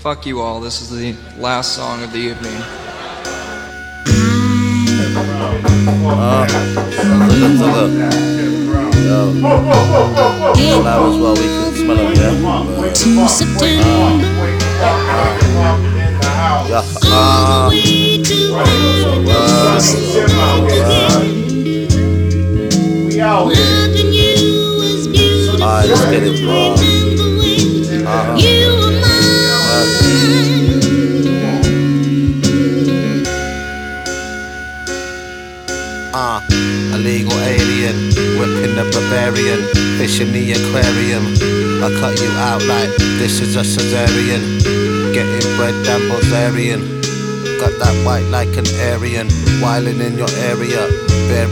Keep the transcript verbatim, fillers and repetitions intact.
Fuck you all, this is the last song of the evening. Uh, look, look, look. Yo. Flowers, well, we can smell them, yeah? To September. Yeah, uh, uh, alright, let's get it, bro. Uh-huh. Uh, illegal alien, whipping the barbarian, fish in the aquarium. I cut you out like this is a cesarean. Getting bread down Bulgarian. Got that white like an Aryan, wildin' in your area.